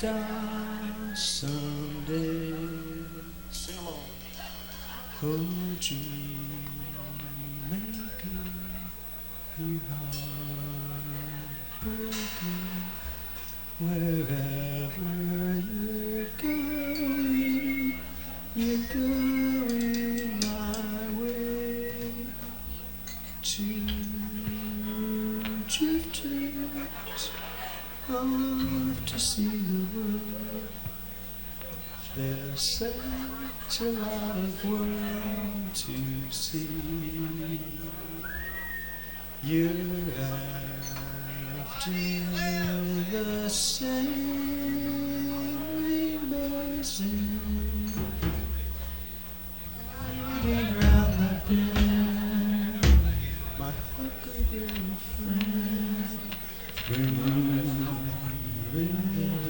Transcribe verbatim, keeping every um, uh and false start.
star someday. Sing along. Oh, dream maker, you heartbreaker, wherever you're going, you're going my way. Two drifters off to see the world. There's such a lot of world to see. You're after the same reminiscing, riding round the bend, my huckleberry friend. Ring, ring, ring.